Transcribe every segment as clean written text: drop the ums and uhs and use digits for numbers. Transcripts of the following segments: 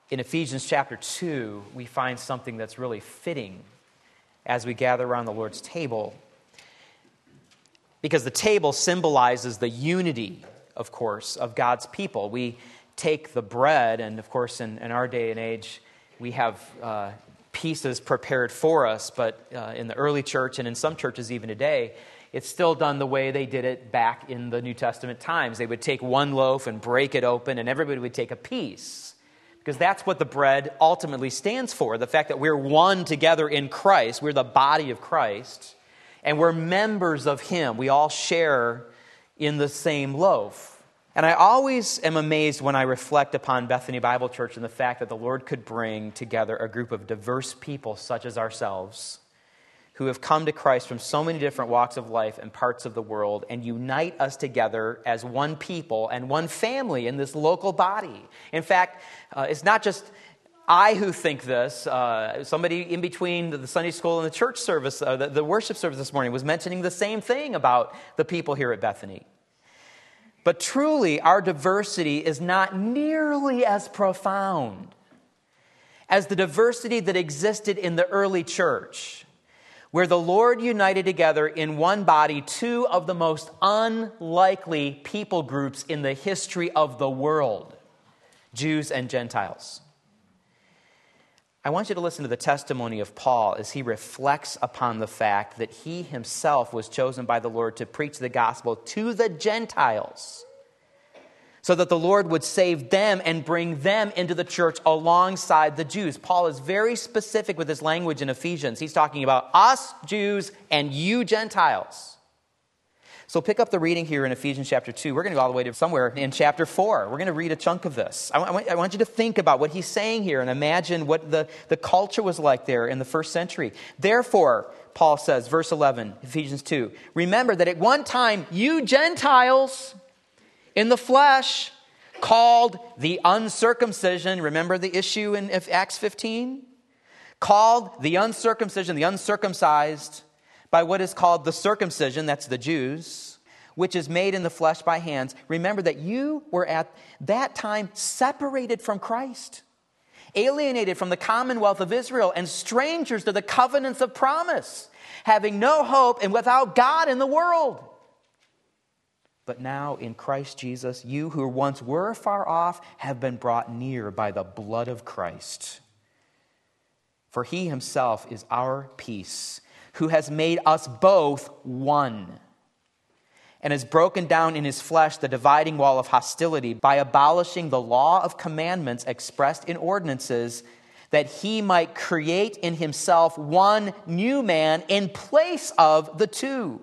in Ephesians chapter 2, we find something that's really fitting as we gather around the Lord's table. Because the table symbolizes the unity, of course, of God's people. We take the bread, and of course, in our day and age, we have pieces prepared for us, but in the early church and in some churches even today, it's still done the way they did it back in the New Testament times. They would take one loaf and break it open, and everybody would take a piece. Because that's what the bread ultimately stands for, the fact that we're one together in Christ. We're the body of Christ, and we're members of Him. We all share in the same loaf. And I always am amazed when I reflect upon Bethany Bible Church and the fact that the Lord could bring together a group of diverse people such as ourselves who have come to Christ from so many different walks of life and parts of the world and unite us together as one people and one family in this local body. In fact, it's not just I who think this. Somebody in between the Sunday school and the church service, the worship service this morning was mentioning the same thing about the people here at Bethany. But truly, our diversity is not nearly as profound as the diversity that existed in the early church, where the Lord united together in one body two of the most unlikely people groups in the history of the world, Jews and Gentiles. I want you to listen to the testimony of Paul as he reflects upon the fact that he himself was chosen by the Lord to preach the gospel to the Gentiles, so that the Lord would save them and bring them into the church alongside the Jews. Paul is very specific with his language in Ephesians. He's talking about us Jews and you Gentiles. So pick up the reading here in Ephesians chapter 2. We're going to go all the way to somewhere in chapter 4. We're going to read a chunk of this. I want you to think about what he's saying here and imagine what the culture was like there in the first century. Therefore, Paul says, verse 11, Ephesians 2, remember that at one time you Gentiles in the flesh, called the uncircumcision. Remember the issue in Acts 15? Called the uncircumcision, the uncircumcised, by what is called the circumcision, that's the Jews, which is made in the flesh by hands. Remember that you were at that time separated from Christ, alienated from the commonwealth of Israel, and strangers to the covenants of promise, having no hope and without God in the world. But now in Christ Jesus, you who once were far off have been brought near by the blood of Christ. For He Himself is our peace, who has made us both one, and has broken down in His flesh the dividing wall of hostility by abolishing the law of commandments expressed in ordinances, that He might create in Himself one new man in place of the two,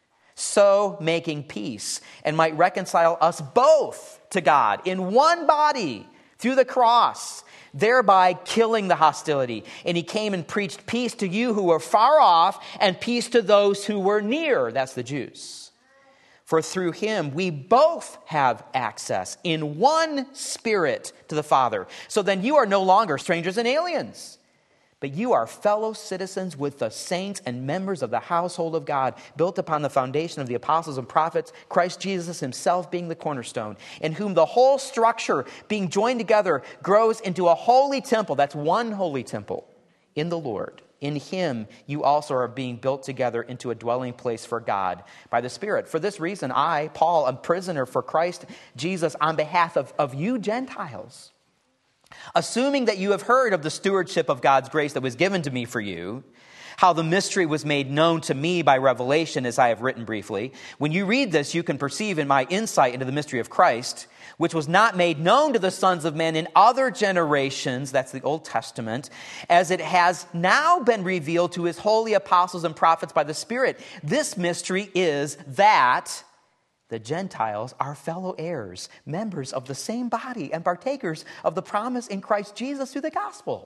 so making peace, and might reconcile us both to God in one body through the cross, thereby killing the hostility. And He came and preached peace to you who were far off and peace to those who were near. That's the Jews. For through Him we both have access in one Spirit to the Father. So then you are no longer strangers and aliens, but you are fellow citizens with the saints and members of the household of God, built upon the foundation of the apostles and prophets, Christ Jesus Himself being the cornerstone, in whom the whole structure, being joined together, grows into a holy temple. That's one holy temple in the Lord. In Him you also are being built together into a dwelling place for God by the Spirit. For this reason, I, Paul, a prisoner for Christ Jesus, on behalf of you Gentiles, assuming that you have heard of the stewardship of God's grace that was given to me for you, how the mystery was made known to me by revelation, as I have written briefly. When you read this, you can perceive in my insight into the mystery of Christ, which was not made known to the sons of men in other generations, that's the Old Testament, as it has now been revealed to His holy apostles and prophets by the Spirit. This mystery is that the Gentiles are fellow heirs, members of the same body, and partakers of the promise in Christ Jesus through the gospel.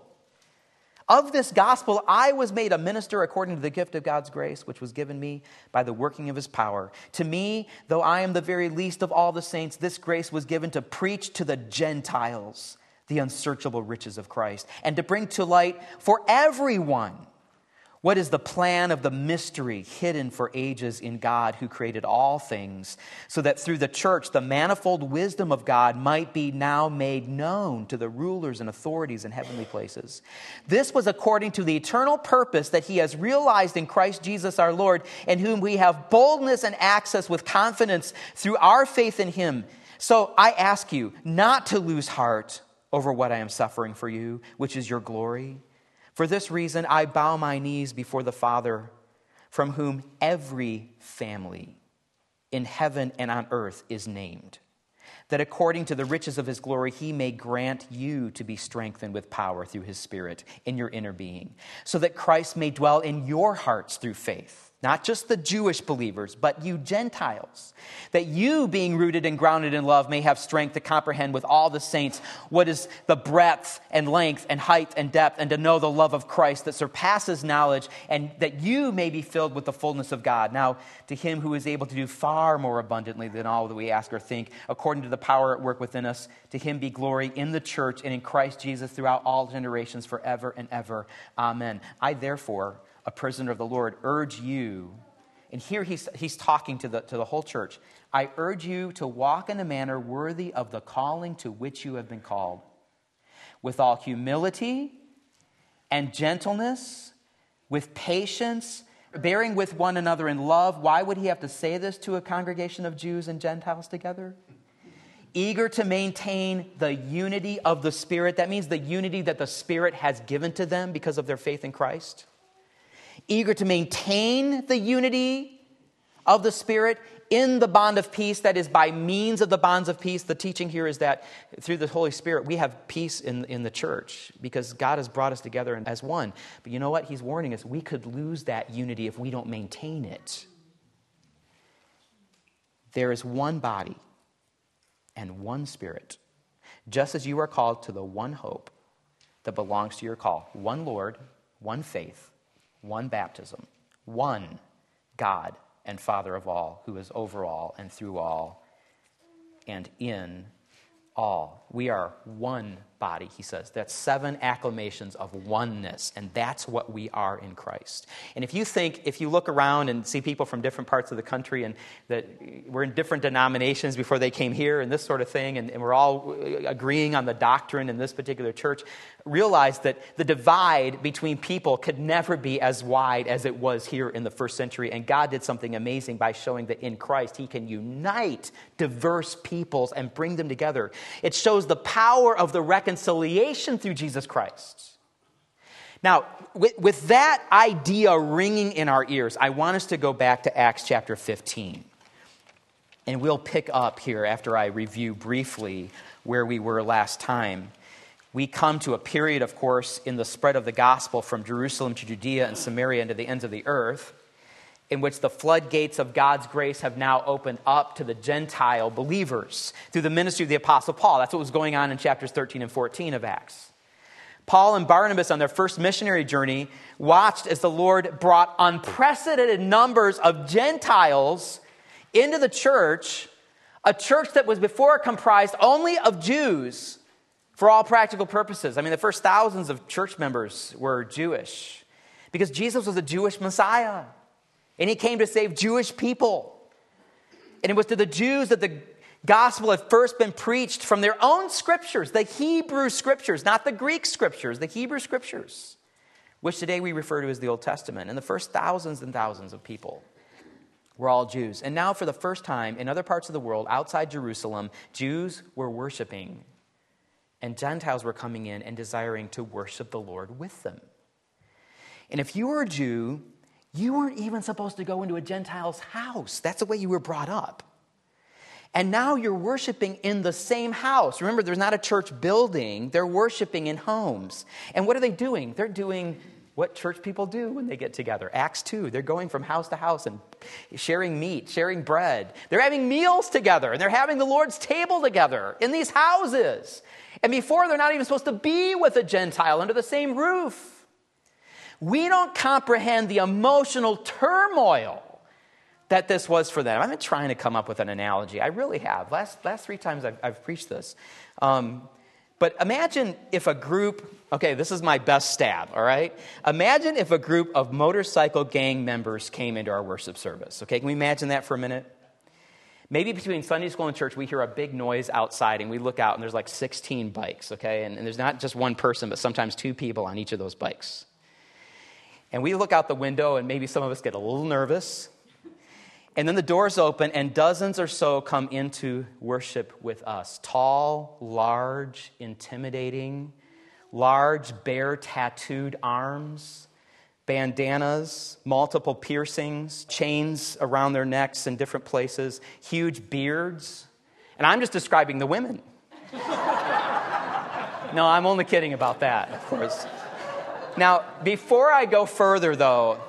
Of this gospel, I was made a minister according to the gift of God's grace, which was given me by the working of His power. To me, though I am the very least of all the saints, this grace was given to preach to the Gentiles the unsearchable riches of Christ, and to bring to light for everyone What is the plan of the mystery hidden for ages in God who created all things, so that through the church the manifold wisdom of God might be now made known to the rulers and authorities in heavenly places? This was according to the eternal purpose that he has realized in Christ Jesus our Lord, in whom we have boldness and access with confidence through our faith in him. So I ask you not to lose heart over what I am suffering for you, which is your glory. For this reason, I bow my knees before the Father, from whom every family in heaven and on earth is named, that according to the riches of his glory, he may grant you to be strengthened with power through his Spirit in your inner being, so that Christ may dwell in your hearts through faith. Not just the Jewish believers, but you Gentiles, that you, being rooted and grounded in love, may have strength to comprehend with all the saints what is the breadth and length and height and depth, and to know the love of Christ that surpasses knowledge, and that you may be filled with the fullness of God. Now, to him who is able to do far more abundantly than all that we ask or think, according to the power at work within us, to him be glory in the church and in Christ Jesus throughout all generations, forever and ever. Amen. I, therefore, a prisoner of the Lord, urge you, and here he's talking to the whole church, I urge you to walk in a manner worthy of the calling to which you have been called, with all humility and gentleness, with patience, bearing with one another in love. Why would he have to say this to a congregation of Jews and Gentiles together? Eager to maintain the unity of the Spirit. That means the unity that the Spirit has given to them because of their faith in Christ. Eager to maintain the unity of the Spirit in the bond of peace, that is, by means of the bonds of peace. The teaching here is that through the Holy Spirit, we have peace in the church because God has brought us together as one. But you know what? He's warning us, we could lose that unity if we don't maintain it. There is one body and one Spirit, just as you are called to the one hope that belongs to your call. One Lord, one faith, one baptism, one God and Father of all, who is over all and through all and in all. We are one body, he says. That's 7 acclamations of oneness, and that's what we are in Christ. And if you look around and see people from different parts of the country and that we're in different denominations before they came here and this sort of thing, and we're all agreeing on the doctrine in this particular church, realize that the divide between people could never be as wide as it was here in the first century. And God did something amazing by showing that in Christ he can unite diverse peoples and bring them together. It shows the power of the reconciliation through Jesus Christ. Now, with that idea ringing in our ears, I want us to go back to Acts chapter 15. And we'll pick up here after I review briefly where we were last time. We come to a period, of course, in the spread of the gospel from Jerusalem to Judea and Samaria and to the ends of the earth, in which the floodgates of God's grace have now opened up to the Gentile believers through the ministry of the Apostle Paul. That's what was going on in chapters 13 and 14 of Acts. Paul and Barnabas on their first missionary journey watched as the Lord brought unprecedented numbers of Gentiles into the church, a church that was before comprised only of Jews for all practical purposes. I mean, the first thousands of church members were Jewish because Jesus was a Jewish Messiah. And he came to save Jewish people. And it was to the Jews that the gospel had first been preached from their own scriptures, the Hebrew scriptures, not the Greek scriptures, the Hebrew scriptures, which today we refer to as the Old Testament. And the first thousands and thousands of people were all Jews. And now for the first time in other parts of the world, outside Jerusalem, Jews were worshiping. And Gentiles were coming in and desiring to worship the Lord with them. And if you were a Jew, you weren't even supposed to go into a Gentile's house. That's the way you were brought up. And now you're worshiping in the same house. Remember, there's not a church building. They're worshiping in homes. And what are they doing? They're doing what church people do when they get together. Acts 2, they're going from house to house and sharing meat, sharing bread. They're having meals together, and they're having the Lord's table together in these houses. And before, they're not even supposed to be with a Gentile under the same roof. We don't comprehend the emotional turmoil that this was for them. I've been trying to come up with an analogy. I really have. Last 3 times I've preached this. But imagine if a group Okay, this is my best stab, all right? Imagine if a group of motorcycle gang members came into our worship service. Okay, can we imagine that for a minute? Maybe between Sunday school and church, we hear a big noise outside, and we look out, and there's like 16 bikes, okay? And there's not just one person, but sometimes two people on each of those bikes. And we look out the window, and maybe some of us get a little nervous. And then the doors open, and dozens or so come into worship with us. Tall, large, intimidating, large, bare, tattooed arms, bandanas, multiple piercings, chains around their necks in different places, huge beards. And I'm just describing the women. No, I'm only kidding about that, of course. Now, before I go further, though,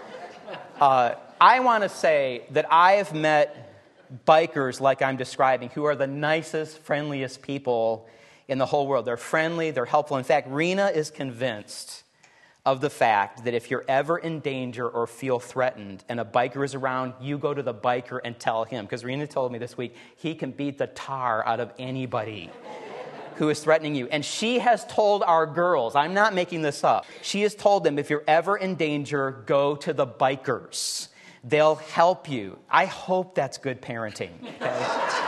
I want to say that I have met bikers like I'm describing who are the nicest, friendliest people in the whole world. They're friendly, they're helpful. In fact, Rena is convinced of the fact that if you're ever in danger or feel threatened and a biker is around, you go to the biker and tell him. Because Rena told me this week, he can beat the tar out of anybody who is threatening you. And she has told our girls, I'm not making this up, she has told them, if you're ever in danger, go to the bikers. They'll help you. I hope that's good parenting. Okay?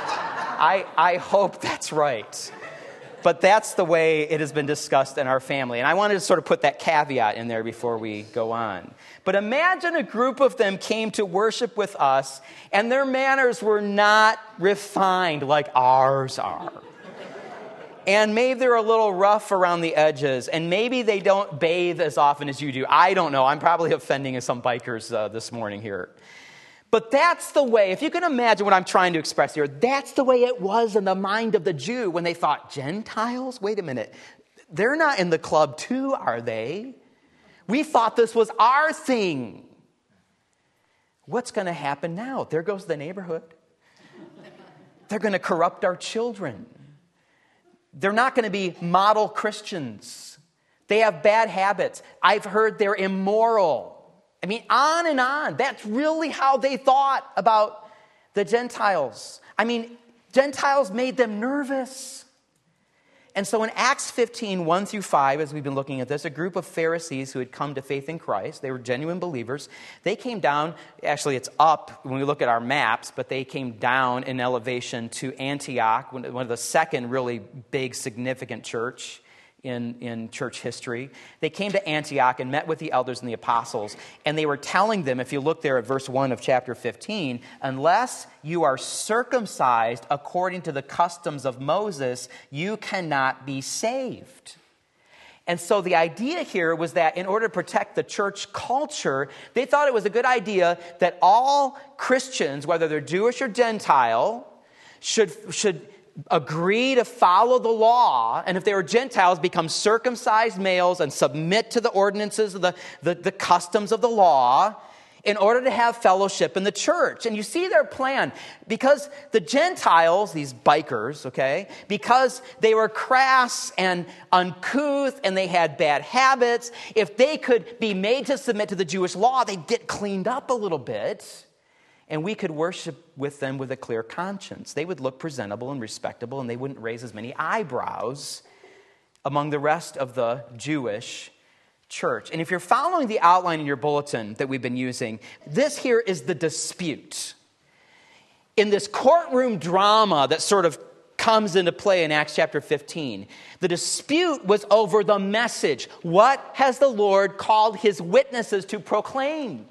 I hope that's right. But that's the way it has been discussed in our family. And I wanted to sort of put that caveat in there before we go on. But imagine a group of them came to worship with us, and their manners were not refined like ours are. And maybe they're a little rough around the edges, and maybe they don't bathe as often as you do. I don't know. I'm probably offending some bikers this morning here. But that's the way, if you can imagine what I'm trying to express here, that's the way it was in the mind of the Jew when they thought, Gentiles? Wait a minute. They're not in the club too, are they? We thought this was our thing. What's going to happen now? There goes the neighborhood. They're going to corrupt our children. They're not going to be model Christians. They have bad habits. I've heard they're immoral. I mean, on and on. That's really how they thought about the Gentiles. I mean, Gentiles made them nervous. And so in Acts 15, 1 through 5, as we've been looking at this, a group of Pharisees who had come to faith in Christ, they were genuine believers. They came down, actually it's up when we look at our maps, but they came down in elevation to Antioch, one of the second really big, significant church in church history. They came to Antioch and met with the elders and the apostles, and they were telling them, if you look there at verse 1 of chapter 15, unless you are circumcised according to the customs of Moses, you cannot be saved. And so the idea here was that in order to protect the church culture, they thought it was a good idea that all Christians, whether they're Jewish or Gentile, should agree to follow the law, and if they were Gentiles, become circumcised males and submit to the ordinances of the customs of the law in order to have fellowship in the church. And you see their plan. Because the Gentiles, these bikers, okay, because they were crass and uncouth and they had bad habits, if they could be made to submit to the Jewish law, they'd get cleaned up a little bit. And we could worship with them with a clear conscience. They would look presentable and respectable, and they wouldn't raise as many eyebrows among the rest of the Jewish church. And if you're following the outline in your bulletin that we've been using, this here is the dispute. In this courtroom drama that sort of comes into play in Acts chapter 15, the dispute was over the message. What has the Lord called his witnesses to proclaim?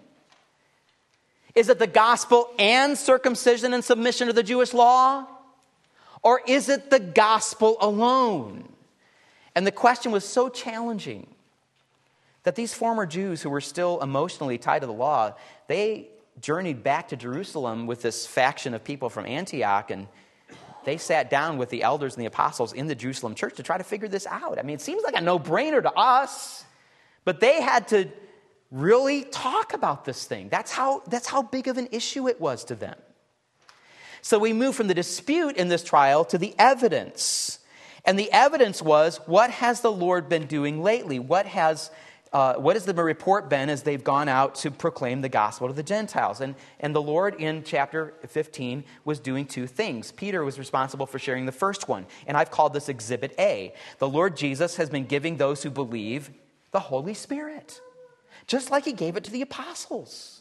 Is it the gospel and circumcision and submission to the Jewish law? Or is it the gospel alone? And the question was so challenging that these former Jews who were still emotionally tied to the law, they journeyed back to Jerusalem with this faction of people from Antioch, and they sat down with the elders and the apostles in the Jerusalem church to try to figure this out. I mean, it seems like a no-brainer to us, but they had to really talk about this thing. That's how big of an issue it was to them. So we move from the dispute in this trial to the evidence. And the evidence was, what has the Lord been doing lately? What has what has the report been as they've gone out to proclaim the gospel to the Gentiles? And the Lord in chapter 15 was doing two things. Peter was responsible for sharing the first one, and I've called this Exhibit A. The Lord Jesus has been giving those who believe the Holy Spirit, just like he gave it to the apostles.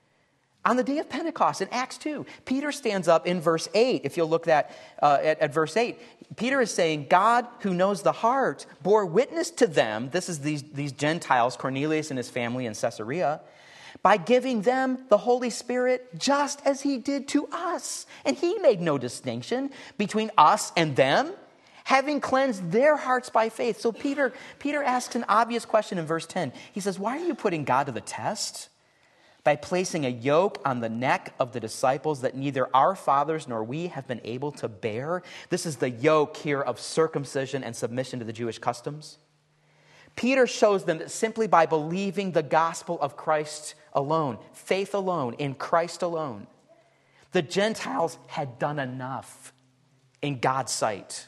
On the day of Pentecost in Acts 2, Peter stands up in verse 8. If you'll look at verse 8, Peter is saying, God, who knows the heart, bore witness to them, this is these Gentiles, Cornelius and his family in Caesarea, by giving them the Holy Spirit just as he did to us. And he made no distinction between us and them, having cleansed their hearts by faith. So Peter asks an obvious question in verse 10. He says, why are you putting God to the test? By placing a yoke on the neck of the disciples that neither our fathers nor we have been able to bear. This is the yoke here of circumcision and submission to the Jewish customs. Peter shows them that simply by believing the gospel of Christ alone, faith alone, in Christ alone, the Gentiles had done enough in God's sight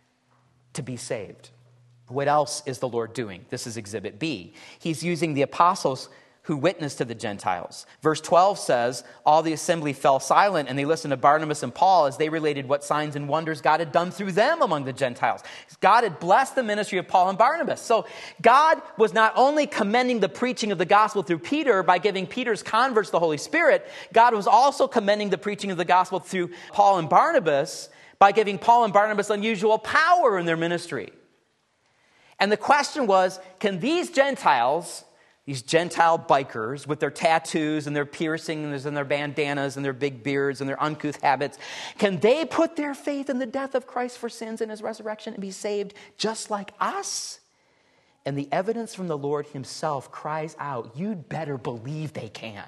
to be saved. What else is the Lord doing? This is Exhibit B. He's using the apostles who witnessed to the Gentiles. Verse 12 says, all the assembly fell silent and they listened to Barnabas and Paul as they related what signs and wonders God had done through them among the Gentiles. God had blessed the ministry of Paul and Barnabas. So God was not only commending the preaching of the gospel through Peter by giving Peter's converts the Holy Spirit, God was also commending the preaching of the gospel through Paul and Barnabas by giving Paul and Barnabas unusual power in their ministry. And the question was, can these Gentiles, these Gentile bikers with their tattoos and their piercings and their bandanas and their big beards and their uncouth habits, can they put their faith in the death of Christ for sins and his resurrection and be saved just like us? And the evidence from the Lord himself cries out, you'd better believe they can.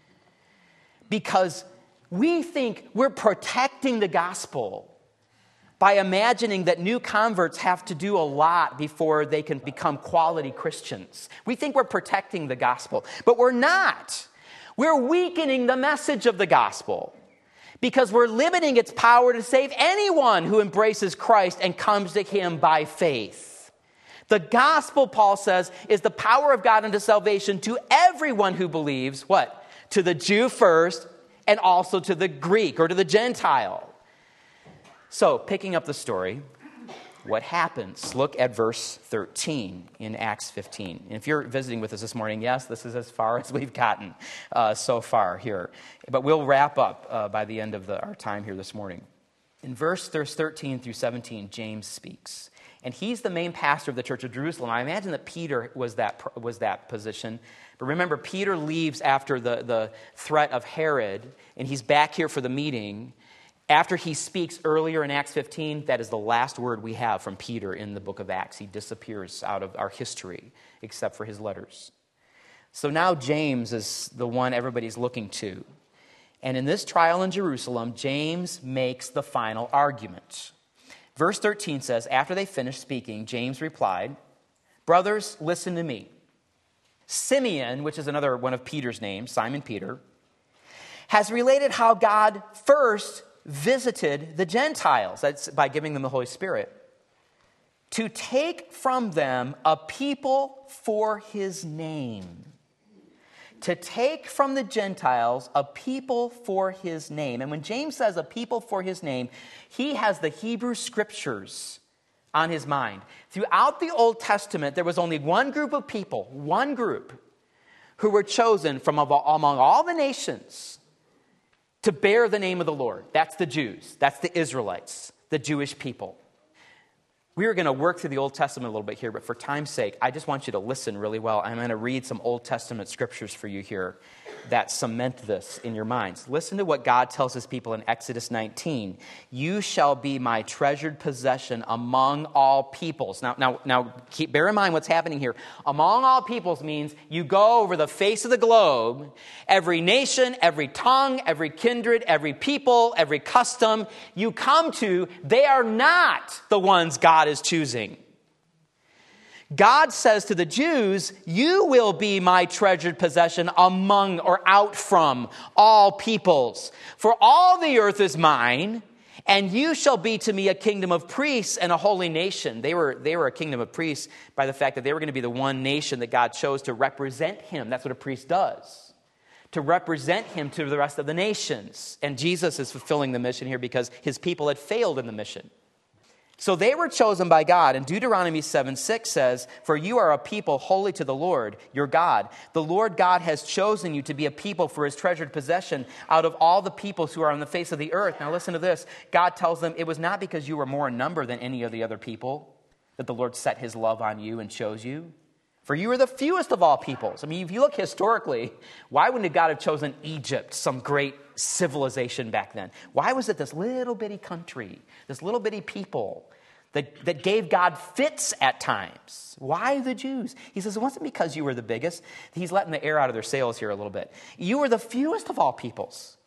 Because we think we're protecting the gospel by imagining that new converts have to do a lot before they can become quality Christians. We think we're protecting the gospel, but we're not. We're weakening the message of the gospel because we're limiting its power to save anyone who embraces Christ and comes to him by faith. The gospel, Paul says, is the power of God unto salvation to everyone who believes, what? To the Jew first and also to the Greek or to the Gentile. So, picking up the story, what happens? Look at verse 13 in Acts 15. And if you're visiting with us this morning, yes, this is as far as we've gotten so far here. But we'll wrap up by the end of our time here this morning. In verse 13 through 17, James speaks. And he's the main pastor of the church of Jerusalem. I imagine that Peter was that position. But remember, Peter leaves after the threat of Herod, and he's back here for the meeting. After he speaks earlier in Acts 15, that is the last word we have from Peter in the book of Acts. He disappears out of our history, except for his letters. So now James is the one everybody's looking to. And in this trial in Jerusalem, James makes the final argument. Verse 13 says, after they finished speaking, James replied, brothers, listen to me. Simeon, which is another one of Peter's names, Simon Peter, has related how God first visited the Gentiles, that's by giving them the Holy Spirit, to take from them a people for his name. To take from the Gentiles a people for his name. And when James says a people for his name, he has the Hebrew scriptures on his mind. Throughout the Old Testament, there was only one group of people, one group, who were chosen from among all the nations to bear the name of the Lord. That's the Jews. That's the Israelites, the Jewish people. We are going to work through the Old Testament a little bit here, but for time's sake, I just want you to listen really well. I'm going to read some Old Testament scriptures for you here that cement this in your minds. Listen to what God tells his people in Exodus 19. You shall be my treasured possession among all peoples. Now, bear in mind what's happening here. Among all peoples means you go over the face of the globe, every nation, every tongue, every kindred, every people, every custom you come to, they are not the ones God is choosing. God says to the Jews, you will be my treasured possession among or out from all peoples. For all the earth is mine, And you shall be to me a kingdom of priests and a holy nation. They were a kingdom of priests by the fact that they were going to be the one nation that God chose to represent him. That's what a priest does, to represent him to the rest of the nations. And Jesus is fulfilling the mission here because his people had failed in the mission. So they were chosen by God. And Deuteronomy 7:6 says, for you are a people holy to the Lord, your God. The Lord God has chosen you to be a people for his treasured possession out of all the peoples who are on the face of the earth. Now listen to this. God tells them it was not because you were more in number than any of the other people that the Lord set his love on you and chose you. For you are the fewest of all peoples. I mean, if you look historically, why wouldn't God have chosen Egypt, some great civilization back then? Why was it this little bitty country, this little bitty people that gave God fits at times? Why the Jews? He says, it wasn't because you were the biggest. He's letting the air out of their sails here a little bit. You were the fewest of all peoples.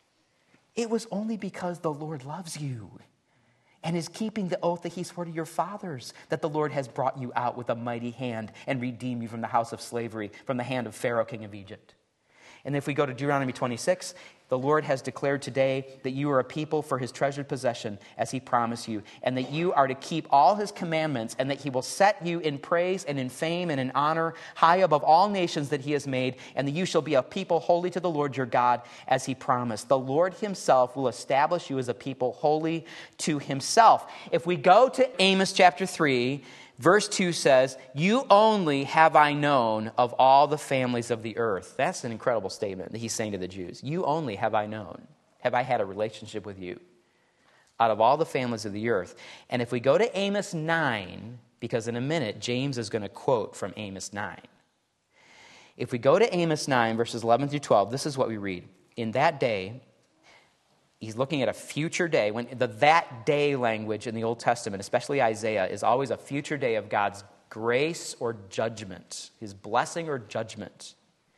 It was only because the Lord loves you and is keeping the oath that he swore to your fathers, that the Lord has brought you out with a mighty hand and redeemed you from the house of slavery, from the hand of Pharaoh, king of Egypt. And if we go to Deuteronomy 26, the Lord has declared today that you are a people for his treasured possession, as he promised you, and that you are to keep all his commandments, and that he will set you in praise and in fame and in honor high above all nations that he has made, and that you shall be a people holy to the Lord your God, as he promised. The Lord himself will establish you as a people holy to himself. If we go to Amos chapter 3, verse 2 says, you only have I known of all the families of the earth. That's an incredible statement that he's saying to the Jews. You only have I known. Have I had a relationship with you out of all the families of the earth? And if we go to Amos 9, because in a minute, James is going to quote from Amos 9. If we go to Amos 9, verses 11 through 12, this is what we read. In that day, he's looking at a future day. When the that day language in the Old Testament, especially Isaiah, is always a future day of God's grace or judgment, his blessing or judgment.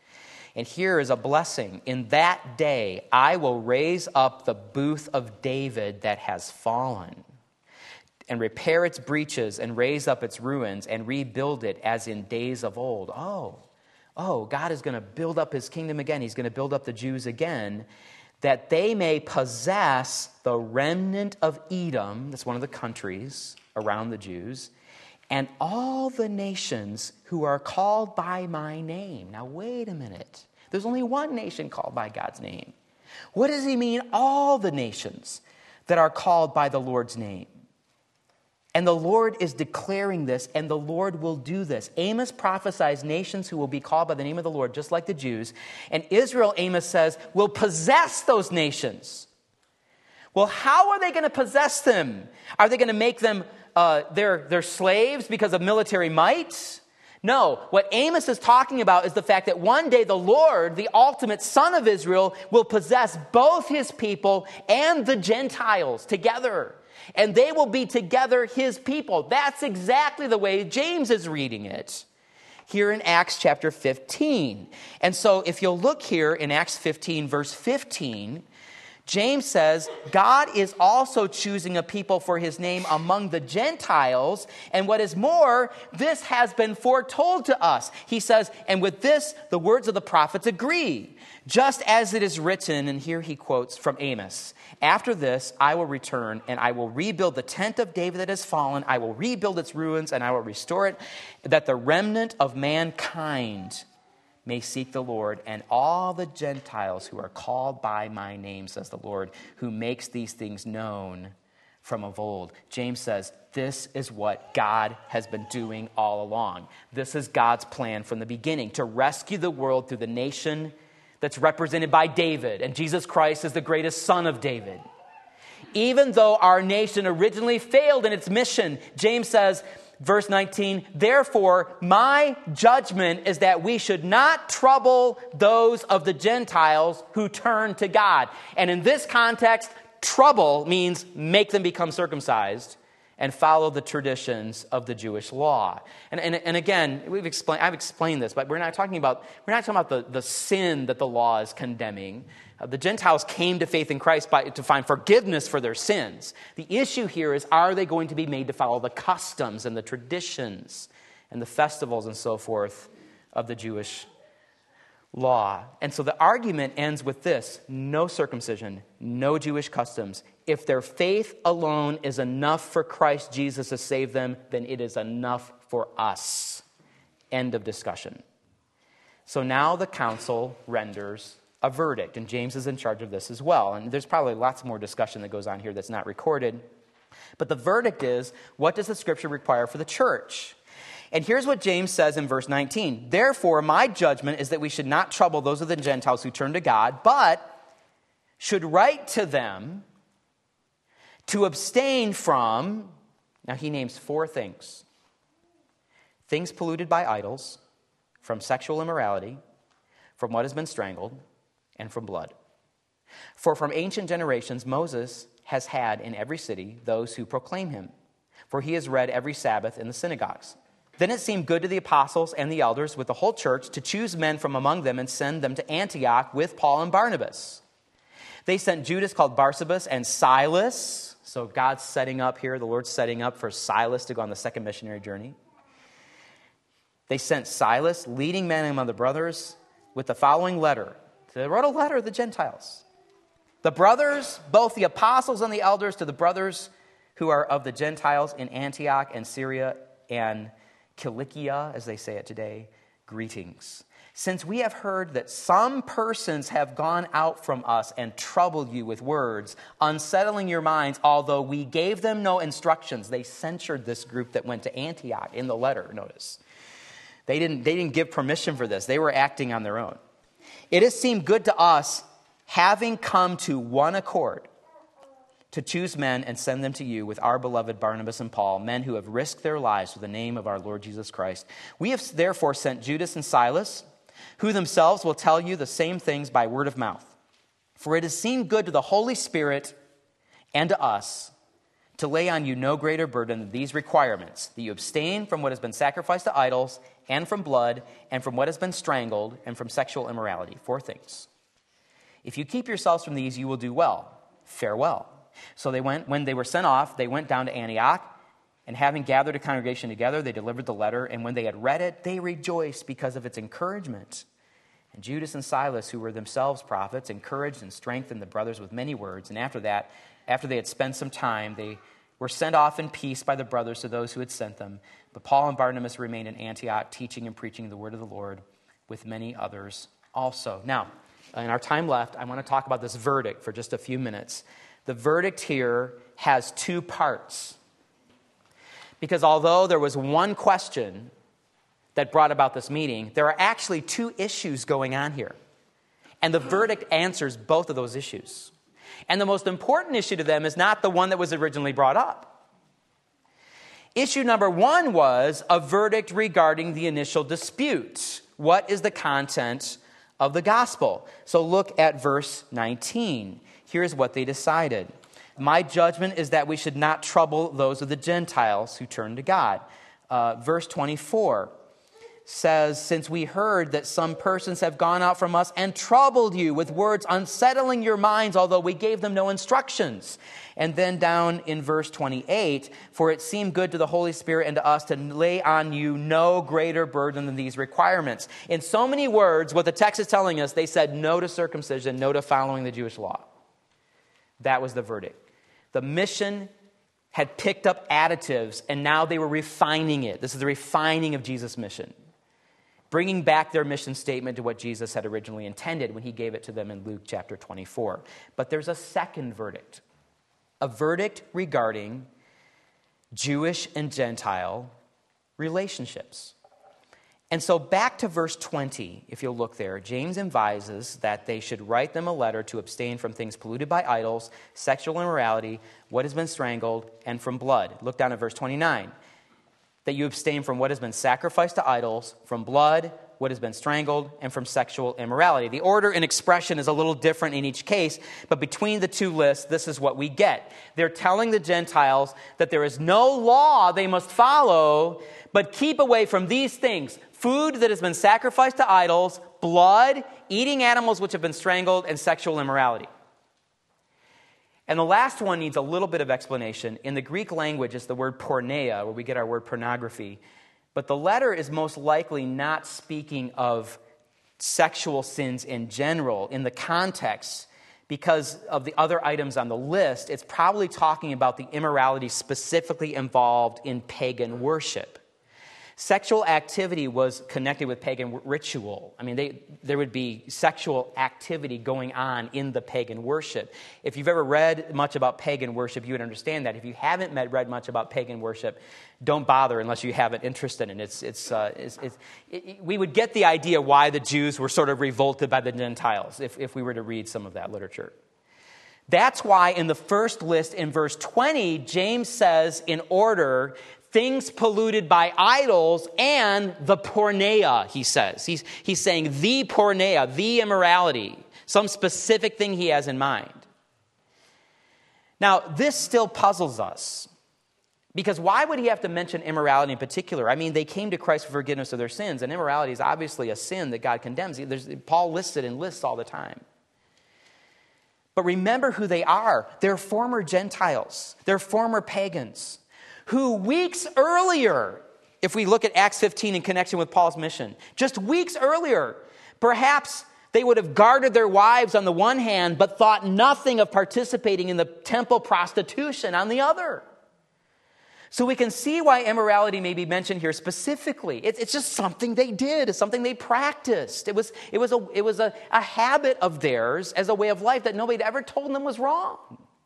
And here is a blessing. In that day, I will raise up the booth of David that has fallen, and repair its breaches, and raise up its ruins, and rebuild it as in days of old. Oh, God is going to build up his kingdom again. He's going to build up the Jews again, that they may possess the remnant of Edom, that's one of the countries around the Jews, and all the nations who are called by my name. Now, wait a minute. There's only one nation called by God's name. What does he mean, all the nations that are called by the Lord's name? And the Lord is declaring this, and the Lord will do this. Amos prophesies nations who will be called by the name of the Lord, just like the Jews. And Israel, Amos says, will possess those nations. Well, how are they going to possess them? Are they going to make them their slaves because of military might? No, what Amos is talking about is the fact that one day the Lord, the ultimate Son of Israel, will possess both his people and the Gentiles together. And they will be together his people. That's exactly the way James is reading it here in Acts chapter 15. And so if you'll look here in Acts 15, verse 15, James says, God is also choosing a people for his name among the Gentiles. And what is more, this has been foretold to us. He says, and with this, the words of the prophets agree. Just as it is written, and here he quotes from Amos, after this, I will return and I will rebuild the tent of David that has fallen. I will rebuild its ruins and I will restore it, that the remnant of mankind may seek the Lord, and all the Gentiles who are called by my name, says the Lord, who makes these things known from of old. James says, this is what God has been doing all along. This is God's plan from the beginning, to rescue the world through the nation that's represented by David, and Jesus Christ is the greatest son of David. Even though our nation originally failed in its mission, James says, verse 19, therefore, my judgment is that we should not trouble those of the Gentiles who turn to God. And in this context, trouble means make them become circumcised and follow the traditions of the Jewish law. And again, I've explained this, but we're not talking about the sin that the law is condemning. The Gentiles came to faith in Christ to find forgiveness for their sins. The issue here is, are they going to be made to follow the customs and the traditions and the festivals and so forth of the Jewish law. And so the argument ends with this: no circumcision, no Jewish customs. If their faith alone is enough for Christ Jesus to save them, then it is enough for us. End of discussion. So now the council renders a verdict, and James is in charge of this as well. And there's probably lots more discussion that goes on here that's not recorded. But the verdict is, what does the Scripture require for the church? And here's what James says in verse 19. Therefore, my judgment is that we should not trouble those of the Gentiles who turn to God, but should write to them to abstain from, now he names 4 things: things polluted by idols, from sexual immorality, from what has been strangled, and from blood. For from ancient generations Moses has had in every city those who proclaim him, for he is read every Sabbath in the synagogues. Then it seemed good to the apostles and the elders with the whole church to choose men from among them and send them to Antioch with Paul and Barnabas. They sent Judas called Barsabas and Silas. So God's setting up here, the Lord's setting up for Silas to go on the second missionary journey. They sent Silas, leading men among the brothers, with the following letter. They wrote a letter to the Gentiles. The brothers, both the apostles and the elders, to the brothers who are of the Gentiles in Antioch and Syria and Cilicia, as they say it today, greetings. Since we have heard that some persons have gone out from us and troubled you with words, unsettling your minds, although we gave them no instructions. They censured this group that went to Antioch in the letter, notice. They didn't give permission for this. They were acting on their own. It has seemed good to us, having come to one accord, to choose men and send them to you with our beloved Barnabas and Paul, men who have risked their lives for the name of our Lord Jesus Christ. We have therefore sent Judas and Silas, who themselves will tell you the same things by word of mouth. For it has seemed good to the Holy Spirit and to us to lay on you no greater burden than these requirements, that you abstain from what has been sacrificed to idols, and from blood, and from what has been strangled, and from sexual immorality. 4 things. If you keep yourselves from these, you will do well. Farewell. So they went, when they were sent off, they went down to Antioch, and having gathered a congregation together, they delivered the letter, and when they had read it, they rejoiced because of its encouragement. And Judas and Silas, who were themselves prophets, encouraged and strengthened the brothers with many words. And after that, after they had spent some time, they were sent off in peace by the brothers to those who had sent them. But Paul and Barnabas remained in Antioch, teaching and preaching the word of the Lord with many others also. Now, in our time left, I want to talk about this verdict for just a few minutes. The verdict here has 2 parts. Because although there was one question that brought about this meeting, there are actually 2 issues going on here. And the verdict answers both of those issues. And the most important issue to them is not the one that was originally brought up. Issue number 1 was a verdict regarding the initial dispute. What is the content of the gospel? So look at verse 19. Here's what they decided. My judgment is that we should not trouble those of the Gentiles who turn to God. Verse 24 says, since we heard that some persons have gone out from us and troubled you with words, unsettling your minds, although we gave them no instructions. And then down in verse 28, for it seemed good to the Holy Spirit and to us to lay on you no greater burden than these requirements. In so many words, what the text is telling us, they said no to circumcision, no to following the Jewish law. That was the verdict. The mission had picked up additives, and now they were refining it. This is the refining of Jesus' mission, bringing back their mission statement to what Jesus had originally intended when he gave it to them in Luke chapter 24. But there's a second verdict, a verdict regarding Jewish and Gentile relationships. And so back to verse 20, if you'll look there, James advises that they should write them a letter to abstain from things polluted by idols, sexual immorality, what has been strangled, and from blood. Look down at verse 29. That you abstain from what has been sacrificed to idols, from blood, what has been strangled, and from sexual immorality. The order and expression is a little different in each case, but between the 2 lists, this is what we get. They're telling the Gentiles that there is no law they must follow, but keep away from these things: food that has been sacrificed to idols, blood, eating animals which have been strangled, and sexual immorality. And the last one needs a little bit of explanation. In the Greek language, it's the word porneia, where we get our word pornography. But the letter is most likely not speaking of sexual sins in general, in the context, because of the other items on the list, it's probably talking about the immorality specifically involved in pagan worship. Sexual activity was connected with pagan ritual. I mean, there would be sexual activity going on in the pagan worship. If you've ever read much about pagan worship, you would understand that. If you haven't read much about pagan worship, don't bother unless you have an interest in it. We would get the idea why the Jews were sort of revolted by the Gentiles if we were to read some of that literature. That's why in the first list in verse 20, James says in order, things polluted by idols and the porneia, he says. He's saying the porneia, the immorality, some specific thing he has in mind. Now, this still puzzles us. Because why would he have to mention immorality in particular? I mean, they came to Christ for forgiveness of their sins, and immorality is obviously a sin that God condemns. Paul lists it in lists all the time. But remember who they are. They're former Gentiles. They're former pagans who weeks earlier, if we look at Acts 15 in connection with Paul's mission, just weeks earlier, perhaps they would have guarded their wives on the one hand, but thought nothing of participating in the temple prostitution on the other. So we can see why immorality may be mentioned here specifically. It's just something they did. It's something they practiced. It was a habit of theirs as a way of life that nobody had ever told them was wrong.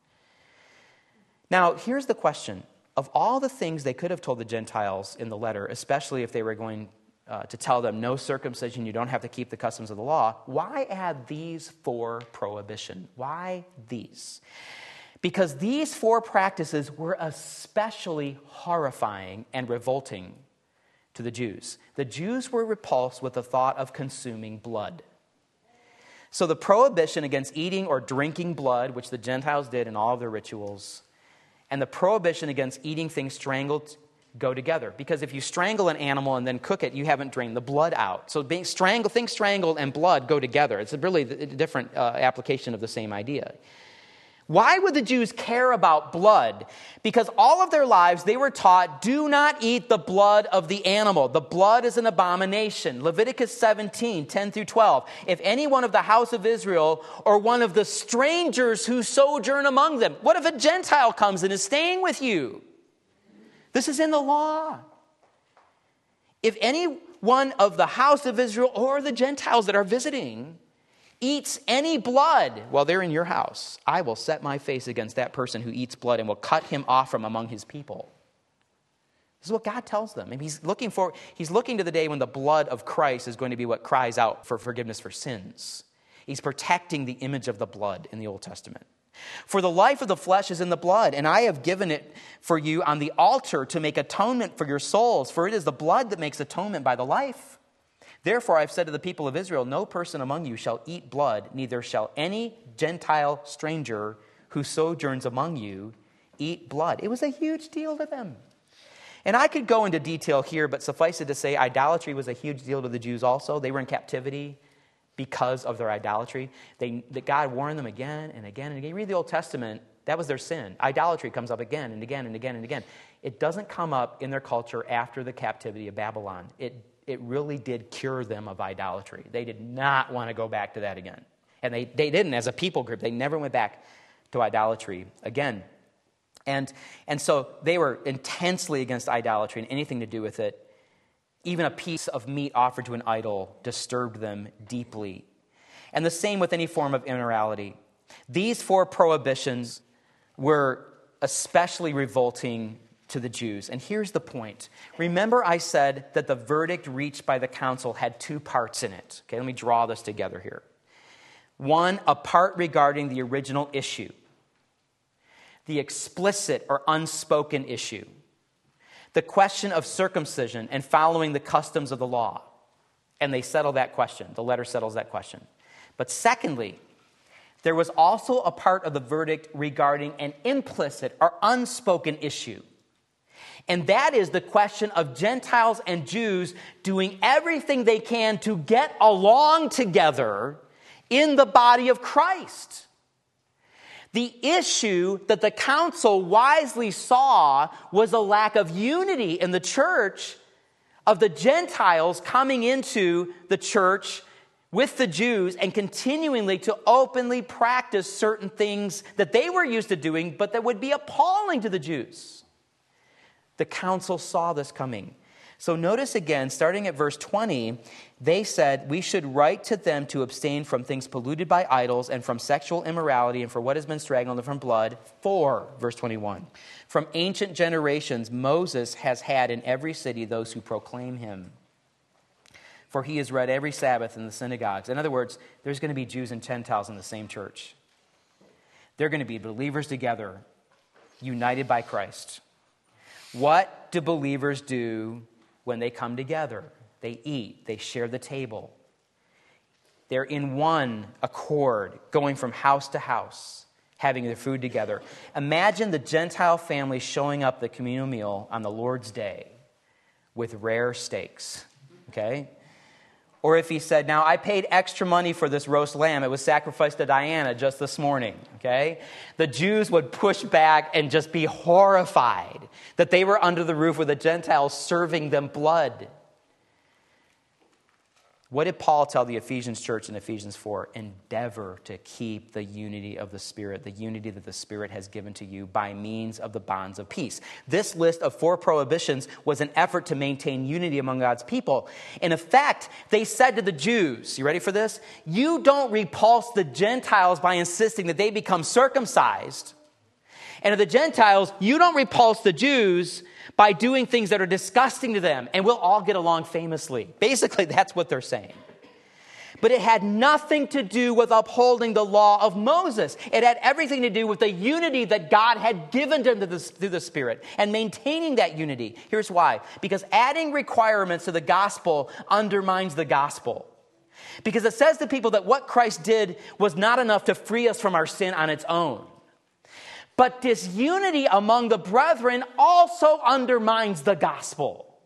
Now, here's the question. Of all the things they could have told the Gentiles in the letter, especially if they were going to tell them no circumcision, you don't have to keep the customs of the law, why add these for prohibition? Why these? Because these four practices were especially horrifying and revolting to the Jews. The Jews were repulsed with the thought of consuming blood. So the prohibition against eating or drinking blood, which the Gentiles did in all of their rituals, and the prohibition against eating things strangled go together. Because if you strangle an animal and then cook it, you haven't drained the blood out. So things strangled and blood go together. It's a really different application of the same idea. Why would the Jews care about blood? Because all of their lives they were taught, do not eat the blood of the animal. The blood is an abomination. Leviticus 17, 10 through 12. If any one of the house of Israel or one of the strangers who sojourn among them, what if a Gentile comes and is staying with you? This is in the law. If any one of the house of Israel or the Gentiles that are visiting eats any blood while they're in your house, I will set my face against that person who eats blood and will cut him off from among his people. This is what God tells them. And he's looking to the day when the blood of Christ is going to be what cries out for forgiveness for sins. He's protecting the image of the blood in the Old Testament. For the life of the flesh is in the blood, and I have given it for you on the altar to make atonement for your souls, for it is the blood that makes atonement by the life. Therefore, I have said to the people of Israel, no person among you shall eat blood, neither shall any Gentile stranger who sojourns among you eat blood. It was a huge deal to them. And I could go into detail here, but suffice it to say, idolatry was a huge deal to the Jews also. They were in captivity because of their idolatry. That God warned them again and again and again. You read the Old Testament, that was their sin. Idolatry comes up again and again and again and again. It doesn't come up in their culture after the captivity of Babylon. It really did cure them of idolatry. They did not want to go back to that again. And they didn't as a people group. They never went back to idolatry again. And so they were intensely against idolatry and anything to do with it. Even a piece of meat offered to an idol disturbed them deeply. And the same with any form of immorality. These four prohibitions were especially revolting to the Jews. And here's the point. Remember I said that the verdict reached by the council had two parts in it. Okay, let me draw this together here. One, a part regarding the original issue, the explicit or unspoken issue, the question of circumcision and following the customs of the law. And they settle that question. The letter settles that question. But secondly, there was also a part of the verdict regarding an implicit or unspoken issue. And that is the question of Gentiles and Jews doing everything they can to get along together in the body of Christ. The issue that the council wisely saw was a lack of unity in the church of the Gentiles coming into the church with the Jews and continually to openly practice certain things that they were used to doing, but that would be appalling to the Jews. The council saw this coming. So notice again, starting at verse 20, they said, we should write to them to abstain from things polluted by idols and from sexual immorality and for what has been strangled and from blood. For, verse 21, from ancient generations, Moses has had in every city those who proclaim him. For he is read every Sabbath in the synagogues. In other words, there's going to be Jews and Gentiles in the same church. They're going to be believers together, united by Christ. What do believers do when they come together? They eat, they share the table. They're in one accord, going from house to house, having their food together. Imagine the Gentile family showing up the communal meal on the Lord's Day with rare steaks, okay? Or if he said, now I paid extra money for this roast lamb. It was sacrificed to Diana just this morning, okay? The Jews would push back and just be horrified that they were under the roof with the Gentiles serving them blood. What did Paul tell the Ephesians church in Ephesians 4? Endeavor to keep the unity of the Spirit, the unity that the Spirit has given to you by means of the bonds of peace. This list of 4 prohibitions was an effort to maintain unity among God's people. In effect, they said to the Jews, you ready for this? You don't repulse the Gentiles by insisting that they become circumcised. And to the Gentiles, you don't repulse the Jews by doing things that are disgusting to them, and we'll all get along famously. Basically, that's what they're saying. But it had nothing to do with upholding the law of Moses. It had everything to do with the unity that God had given them through the Spirit and maintaining that unity. Here's why. Because adding requirements to the gospel undermines the gospel. Because it says to people that what Christ did was not enough to free us from our sin on its own. But disunity among the brethren also undermines the gospel.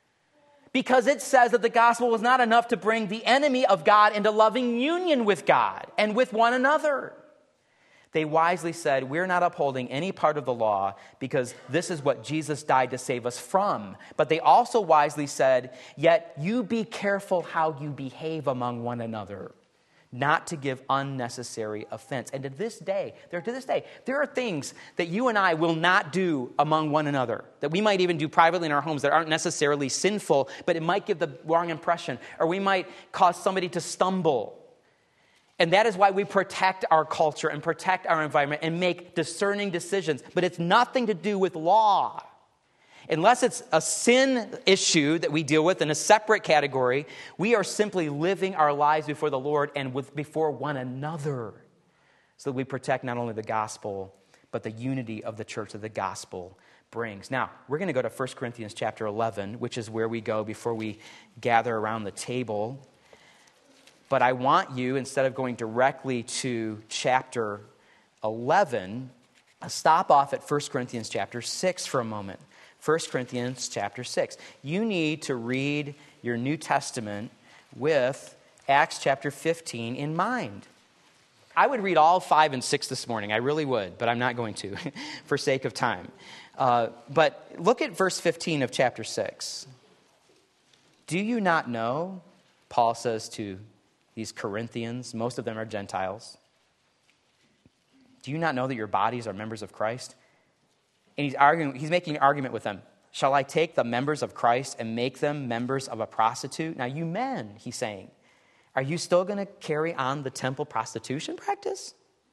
Because it says that the gospel was not enough to bring the enemy of God into loving union with God and with one another. They wisely said, we're not upholding any part of the law because this is what Jesus died to save us from. But they also wisely said, yet you be careful how you behave among one another, not to give unnecessary offense. And to this day, there are things that you and I will not do among one another, that we might even do privately in our homes that aren't necessarily sinful, but it might give the wrong impression, or we might cause somebody to stumble. And that is why we protect our culture and protect our environment and make discerning decisions. But it's nothing to do with law. Unless it's a sin issue that we deal with in a separate category, we are simply living our lives before the Lord and before one another so that we protect not only the gospel, but the unity of the church that the gospel brings. Now, we're going to go to 1 Corinthians chapter 11, which is where we go before we gather around the table. But I want you, instead of going directly to chapter 11, stop off at 1 Corinthians chapter 6 for a moment. 1 Corinthians chapter 6. You need to read your New Testament with Acts chapter 15 in mind. I would read all 5 and 6 this morning. I really would, but I'm not going to for sake of time. But look at verse 15 of chapter 6. Do you not know, Paul says to these Corinthians, most of them are Gentiles, do you not know that your bodies are members of Christ? And he's making an argument with them. Shall I take the members of Christ and make them members of a prostitute? Now, you men, he's saying, are you still going to carry on the temple prostitution practice?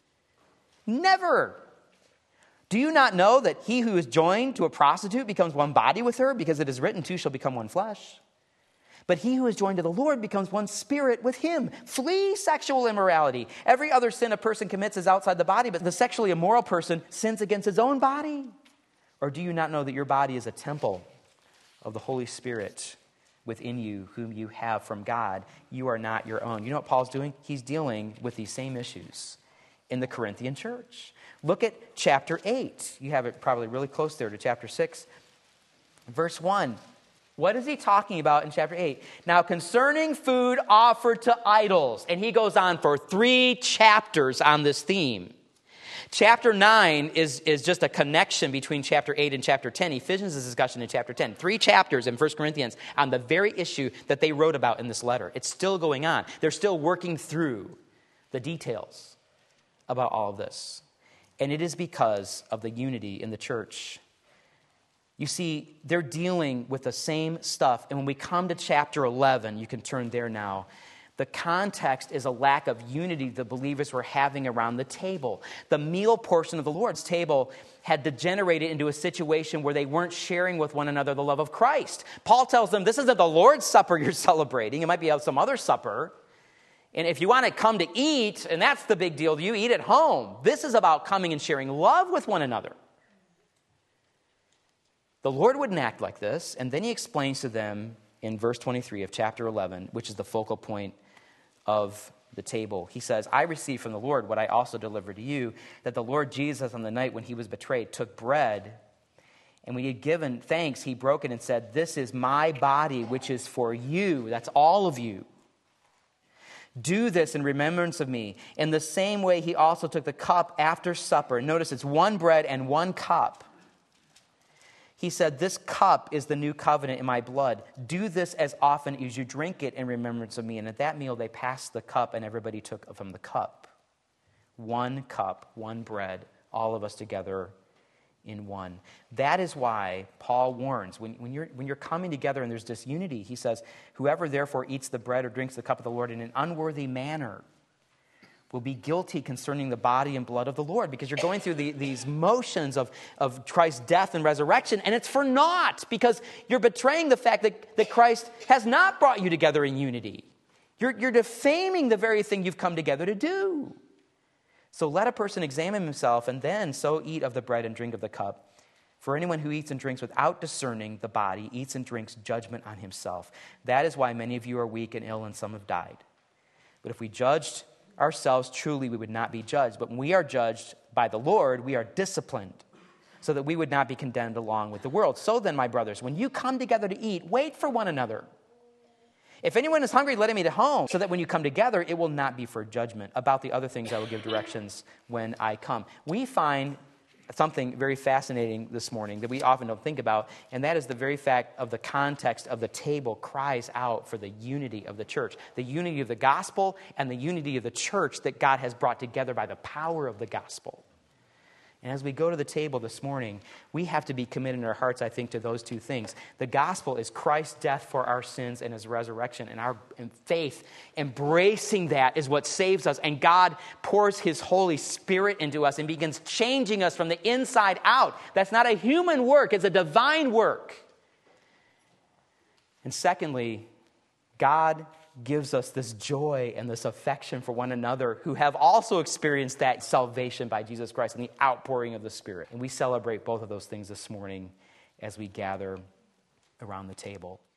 Never. Do you not know that he who is joined to a prostitute becomes one body with her? Because it is written, two shall become one flesh. But he who is joined to the Lord becomes one spirit with him. Flee sexual immorality. Every other sin a person commits is outside the body, but the sexually immoral person sins against his own body. Or do you not know that your body is a temple of the Holy Spirit within you, whom you have from God? You are not your own. You know what Paul's doing? He's dealing with these same issues in the Corinthian church. Look at chapter 8. You have it probably really close there to chapter 6. Verse 1. What is he talking about in chapter 8? Now, concerning food offered to idols. And he goes on for 3 chapters on this theme. Chapter 9 is just a connection between chapter 8 and chapter 10. Ephesians is discussion in chapter 10. 3 chapters in 1 Corinthians on the very issue that they wrote about in this letter. It's still going on. They're still working through the details about all of this. And it is because of the unity in the church. You see, they're dealing with the same stuff. And when we come to chapter 11, you can turn there now, the context is a lack of unity the believers were having around the table. The meal portion of the Lord's table had degenerated into a situation where they weren't sharing with one another the love of Christ. Paul tells them, this isn't the Lord's Supper you're celebrating. It might be some other supper. And if you want to come to eat, and that's the big deal, you eat at home. This is about coming and sharing love with one another. The Lord wouldn't act like this. And then he explains to them in verse 23 of chapter 11, which is the focal point of the table. He says, I received from the Lord what I also delivered to you, that the Lord Jesus on the night when he was betrayed took bread, and when he had given thanks, he broke it and said, this is my body, which is for you. That's all of you. Do this in remembrance of me. In the same way, he also took the cup after supper. Notice it's one bread and one cup. He said, this cup is the new covenant in my blood. Do this as often as you drink it in remembrance of me. And at that meal, they passed the cup, and everybody took from the cup. One cup, one bread, all of us together in one. That is why Paul warns, when you're coming together and there's disunity, he says, whoever therefore eats the bread or drinks the cup of the Lord in an unworthy manner will be guilty concerning the body and blood of the Lord, because you're going through these motions of Christ's death and resurrection, and it's for naught, because you're betraying the fact that Christ has not brought you together in unity. You're defaming the very thing you've come together to do. So let a person examine himself, and then so eat of the bread and drink of the cup. For anyone who eats and drinks without discerning the body eats and drinks judgment on himself. That is why many of you are weak and ill, and some have died. But if we judged ourselves truly, we would not be judged. But when we are judged by the Lord, we are disciplined, so that we would not be condemned along with the world. So then, my brothers, when you come together to eat, wait for one another. If anyone is hungry, let him eat at home, so that when you come together, it will not be for judgment. About the other things, I will give directions when I come. We find something very fascinating this morning that we often don't think about, and that is the very fact of the context of the table cries out for the unity of the church, the unity of the gospel and the unity of the church that God has brought together by the power of the gospel. And as we go to the table this morning, we have to be committed in our hearts, I think, to those two things. The gospel is Christ's death for our sins and his resurrection, and our faith, embracing that, is what saves us. And God pours his Holy Spirit into us and begins changing us from the inside out. That's not a human work, it's a divine work. And secondly, God gives us this joy and this affection for one another who have also experienced that salvation by Jesus Christ and the outpouring of the Spirit. And we celebrate both of those things this morning as we gather around the table.